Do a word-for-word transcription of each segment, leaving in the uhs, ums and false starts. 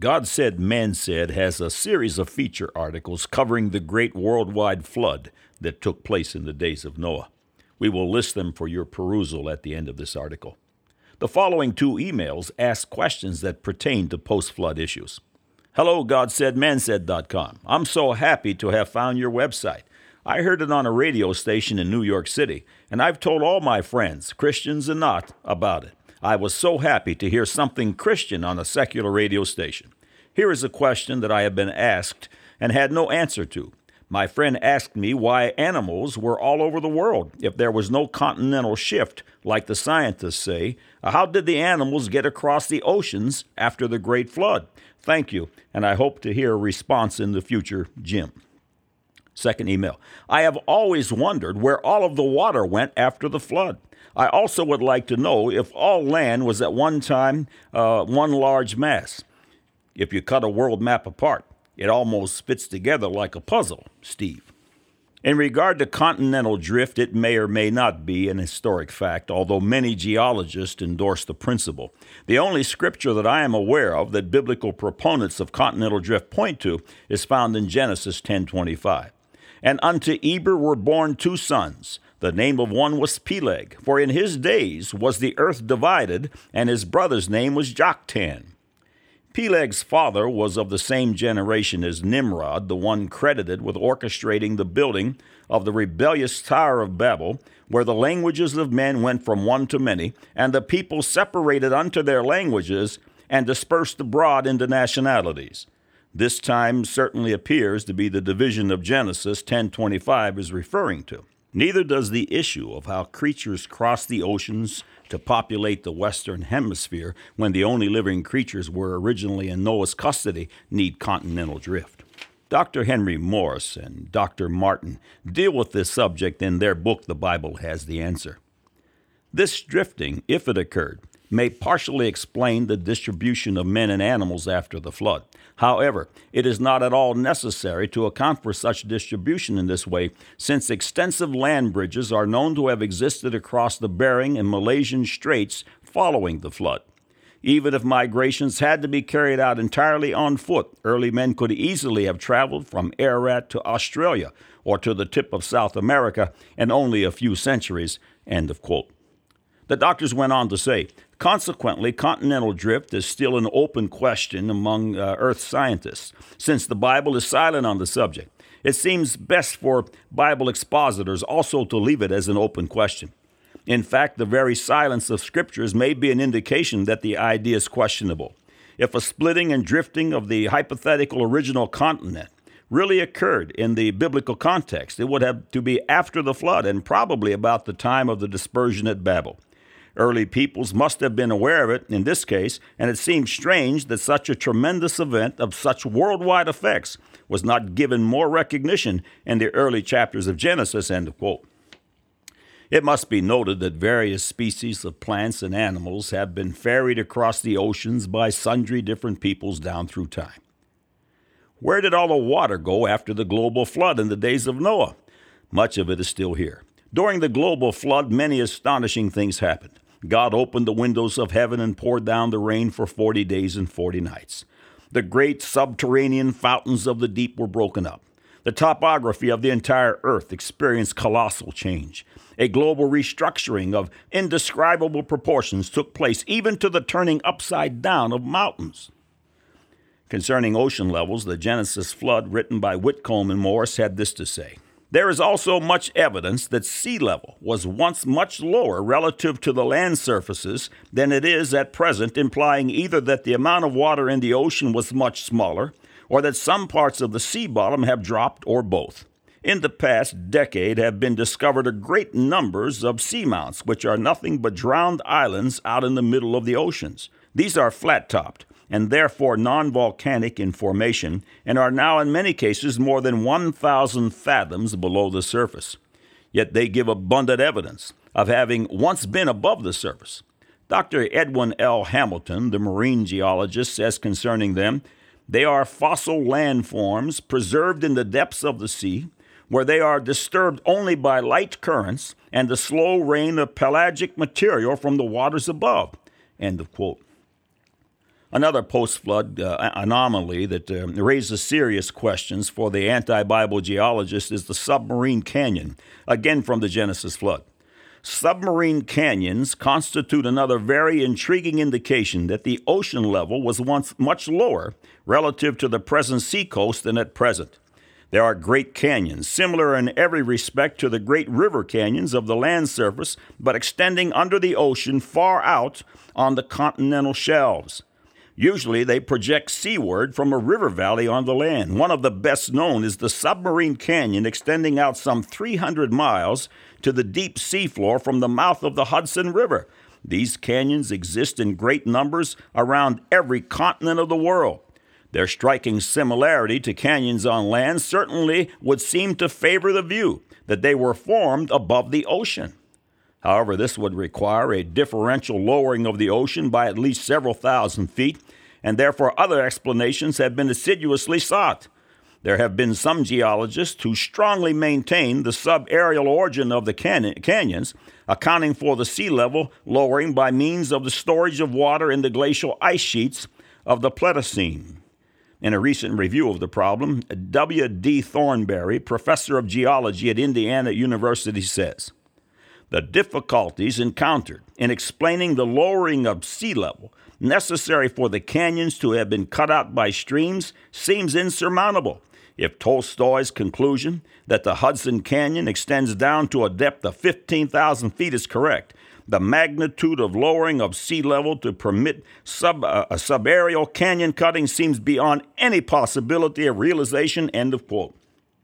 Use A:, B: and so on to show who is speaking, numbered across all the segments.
A: God Said, Man Said has a series of feature articles covering the great worldwide flood that took place in the days of Noah. We will list them for your perusal at the end of this article. The following two emails ask questions that pertain to post-flood issues. Hello, God Said Man Said dot com. I'm so happy to have found your website. I heard it on a radio station in New York City, and I've told all my friends, Christians and not, about it. I was so happy to hear something Christian on a secular radio station. Here is a question that I have been asked and had no answer to. My friend asked me why animals were all over the world if there was no continental shift, like the scientists say. How did the animals get across the oceans after the Great Flood? Thank you, and I hope to hear a response in the future, Jim. Second email. I have always wondered where all of the water went after the flood. I also would like to know if all land was at one time uh, one large mass. If you cut a world map apart, it almost fits together like a puzzle, Steve. In regard to continental drift, it may or may not be an historic fact, although many geologists endorse the principle. The only scripture that I am aware of that biblical proponents of continental drift point to is found in Genesis ten twenty-five. And unto Eber were born two sons. The name of one was Peleg, for in his days was the earth divided, and his brother's name was Joktan. Peleg's father was of the same generation as Nimrod, the one credited with orchestrating the building of the rebellious Tower of Babel, where the languages of men went from one to many, and the people separated unto their languages and dispersed abroad into nationalities. This time certainly appears to be the division of Genesis ten twenty-five is referring to. Neither does the issue of how creatures crossed the oceans to populate the Western Hemisphere when the only living creatures were originally in Noah's custody need continental drift. Doctor Henry Morris and Doctor Martin deal with this subject in their book, The Bible Has the Answer. This drifting, if it occurred, may partially explain the distribution of men and animals after the flood. However, it is not at all necessary to account for such distribution in this way, since extensive land bridges are known to have existed across the Bering and Malaysian Straits following the flood. Even if migrations had to be carried out entirely on foot, early men could easily have traveled from Ararat to Australia or to the tip of South America in only a few centuries. End of quote. The doctors went on to say, consequently, continental drift is still an open question among uh, Earth scientists, since the Bible is silent on the subject. It seems best for Bible expositors also to leave it as an open question. In fact, the very silence of scriptures may be an indication that the idea is questionable. If a splitting and drifting of the hypothetical original continent really occurred in the biblical context, it would have to be after the flood and probably about the time of the dispersion at Babel. Early peoples must have been aware of it in this case, and it seems strange that such a tremendous event of such worldwide effects was not given more recognition in the early chapters of Genesis, end of quote. It must be noted that various species of plants and animals have been ferried across the oceans by sundry different peoples down through time. Where did all the water go after the global flood in the days of Noah? Much of it is still here. During the global flood, many astonishing things happened. God opened the windows of heaven and poured down the rain for forty days and forty nights. The great subterranean fountains of the deep were broken up. The topography of the entire earth experienced colossal change. A global restructuring of indescribable proportions took place, even to the turning upside down of mountains. Concerning ocean levels, the Genesis flood, written by Whitcomb and Morris, had this to say. There is also much evidence that sea level was once much lower relative to the land surfaces than it is at present, implying either that the amount of water in the ocean was much smaller, or that some parts of the sea bottom have dropped, or both. In the past decade have been discovered a great numbers of seamounts, which are nothing but drowned islands out in the middle of the oceans. These are flat-topped, and therefore non-volcanic in formation, and are now in many cases more than one thousand fathoms below the surface. Yet they give abundant evidence of having once been above the surface. Doctor Edwin L. Hamilton, the marine geologist, says concerning them, they are fossil landforms preserved in the depths of the sea, where they are disturbed only by light currents and the slow rain of pelagic material from the waters above. End of quote. Another post-flood uh, anomaly that uh, raises serious questions for the anti-Bible geologist is the submarine canyon, again from the Genesis flood. Submarine canyons constitute another very intriguing indication that the ocean level was once much lower relative to the present seacoast than at present. There are great canyons, similar in every respect to the great river canyons of the land surface, but extending under the ocean far out on the continental shelves. Usually they project seaward from a river valley on the land. One of the best known is the Submarine Canyon, extending out some three hundred miles to the deep seafloor from the mouth of the Hudson River. These canyons exist in great numbers around every continent of the world. Their striking similarity to canyons on land certainly would seem to favor the view that they were formed above the ocean. However, this would require a differential lowering of the ocean by at least several thousand feet, and therefore other explanations have been assiduously sought. There have been some geologists who strongly maintain the subaerial origin of the can- canyons, accounting for the sea level lowering by means of the storage of water in the glacial ice sheets of the Pleistocene. In a recent review of the problem, W D Thornberry, professor of geology at Indiana University, says, "The difficulties encountered in explaining the lowering of sea level necessary for the canyons to have been cut out by streams seems insurmountable. If Tolstoy's conclusion that the Hudson Canyon extends down to a depth of fifteen thousand feet is correct, the magnitude of lowering of sea level to permit sub, uh, a subaerial canyon cutting seems beyond any possibility of realization," end of quote.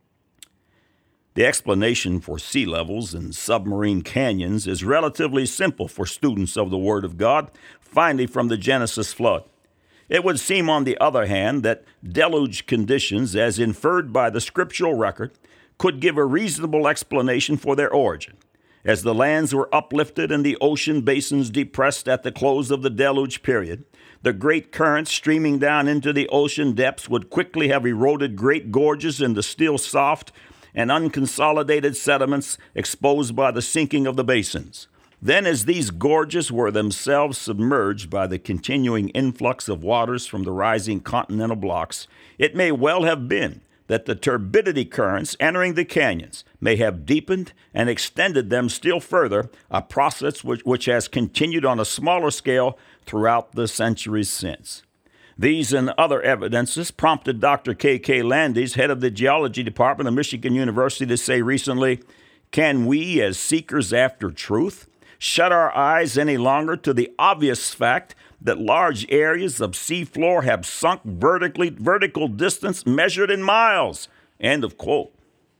A: The explanation for sea levels in submarine canyons is relatively simple for students of the Word of God, finally from the Genesis flood. It would seem, on the other hand, that deluge conditions, as inferred by the scriptural record, could give a reasonable explanation for their origin. As the lands were uplifted and the ocean basins depressed at the close of the deluge period, the great currents streaming down into the ocean depths would quickly have eroded great gorges in the still soft and unconsolidated sediments exposed by the sinking of the basins. Then, as these gorges were themselves submerged by the continuing influx of waters from the rising continental blocks, it may well have been that the turbidity currents entering the canyons may have deepened and extended them still further, a process which, which has continued on a smaller scale throughout the centuries since. These and other evidences prompted Doctor K K Landis, head of the Geology Department of Michigan University, to say recently, "Can we, as seekers after truth, shut our eyes any longer to the obvious fact that large areas of seafloor have sunk vertically, vertical distance measured in miles?" End of quote.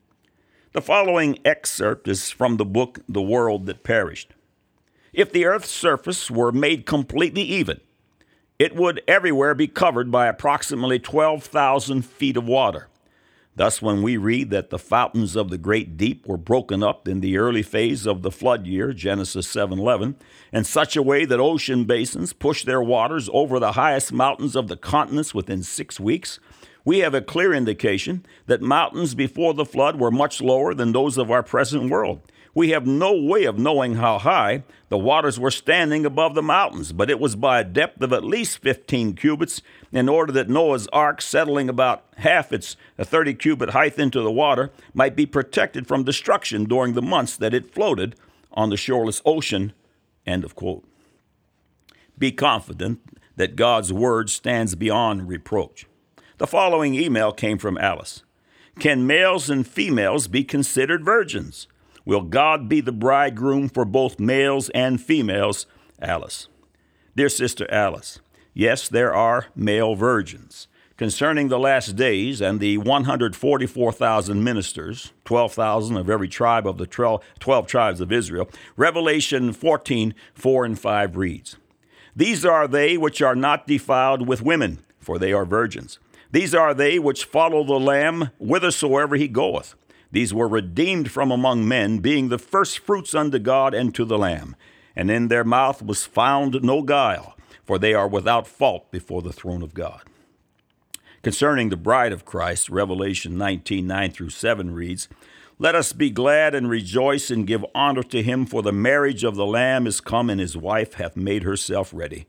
A: The following excerpt is from the book The World That Perished. "If the Earth's surface were made completely even, it would everywhere be covered by approximately twelve thousand feet of water. Thus, when we read that the fountains of the great deep were broken up in the early phase of the flood year, Genesis seven eleven, in such a way that ocean basins pushed their waters over the highest mountains of the continents within six weeks, we have a clear indication that mountains before the flood were much lower than those of our present world. We have no way of knowing how high the waters were standing above the mountains, but it was by a depth of at least fifteen cubits in order that Noah's ark, settling about half its thirty cubit height into the water, might be protected from destruction during the months that it floated on the shoreless ocean." End of quote. Be confident that God's word stands beyond reproach. The following email came from Alice. "Can males and females be considered virgins? Will God be the bridegroom for both males and females?" Alice. Dear Sister Alice, yes, there are male virgins. Concerning the last days and the one hundred forty-four thousand ministers, twelve thousand of every tribe of the twelve tribes of Israel, Revelation fourteen, four and five reads, "These are they which are not defiled with women, for they are virgins. These are they which follow the Lamb whithersoever he goeth. These were redeemed from among men, being the first fruits unto God and to the Lamb. And in their mouth was found no guile, for they are without fault before the throne of God." Concerning the bride of Christ, Revelation nineteen, nine through seven reads, "Let us be glad and rejoice and give honor to him, for the marriage of the Lamb is come, and his wife hath made herself ready.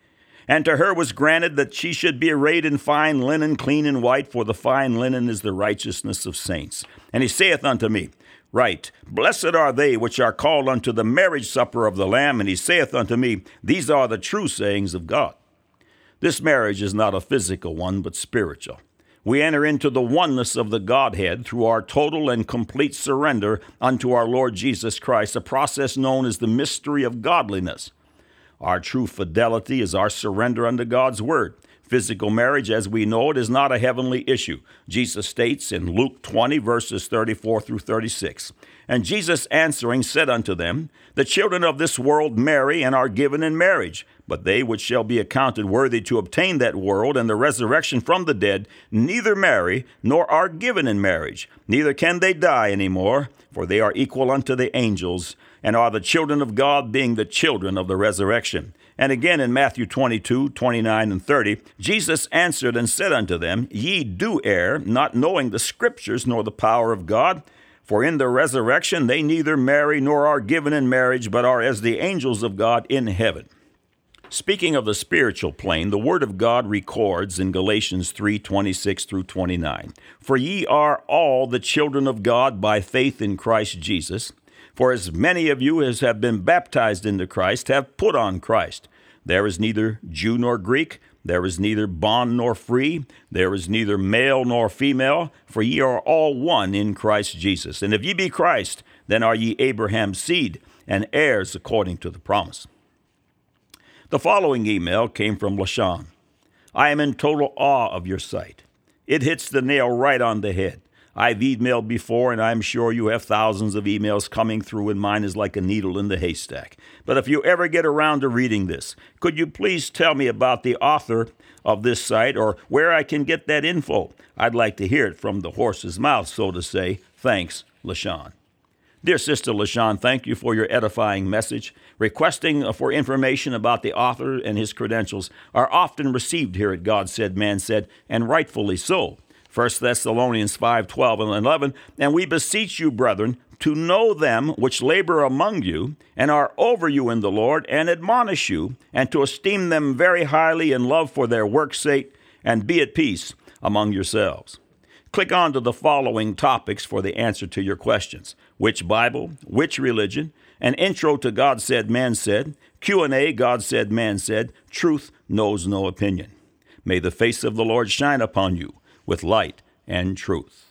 A: And to her was granted that she should be arrayed in fine linen, clean and white, for the fine linen is the righteousness of saints. And he saith unto me, Write, Blessed are they which are called unto the marriage supper of the Lamb. And he saith unto me, These are the true sayings of God. This marriage is not a physical one, but spiritual. We enter into the oneness of the Godhead through our total and complete surrender unto our Lord Jesus Christ, a process known as the mystery of godliness. Our true fidelity is our surrender unto God's word. Physical marriage, as we know it, is not a heavenly issue. Jesus states in Luke twenty, verses thirty-four through thirty-six, And Jesus answering said unto them, The children of this world marry and are given in marriage, but they which shall be accounted worthy to obtain that world and the resurrection from the dead neither marry nor are given in marriage, neither can they die any more, for they are equal unto the angels, and are the children of God, being the children of the resurrection. And again in Matthew twenty-two, twenty-nine, and thirty, Jesus answered and said unto them, Ye do err, not knowing the Scriptures nor the power of God. For in the resurrection they neither marry nor are given in marriage, but are as the angels of God in heaven. Speaking of the spiritual plane, the Word of God records in Galatians three, twenty-six through twenty-nine, For ye are all the children of God by faith in Christ Jesus. For as many of you as have been baptized into Christ have put on Christ. There is neither Jew nor Greek, there is neither bond nor free, there is neither male nor female, for ye are all one in Christ Jesus. And if ye be Christ, then are ye Abraham's seed, and heirs according to the promise. The following email came from LaShawn. I am in total awe of your site. It hits the nail right on the head. I've emailed before, and I'm sure you have thousands of emails coming through, and mine is like a needle in the haystack. But if you ever get around to reading this, could you please tell me about the author of this site or where I can get that info? I'd like to hear it from the horse's mouth, so to say. Thanks, LaShawn. Dear Sister LaShawn, thank you for your edifying message. Requesting for information about the author and his credentials are often received here at God Said, Man Said, and rightfully so. First Thessalonians five, twelve and eleven, And we beseech you, brethren, to know them which labor among you, and are over you in the Lord, and admonish you, and to esteem them very highly in love for their work's sake, and be at peace among yourselves. Click on to the following topics for the answer to your questions. Which Bible? Which religion? An intro to God Said, Man Said. Q and A, God Said, Man Said. Truth knows no opinion. May the face of the Lord shine upon you with light and truth.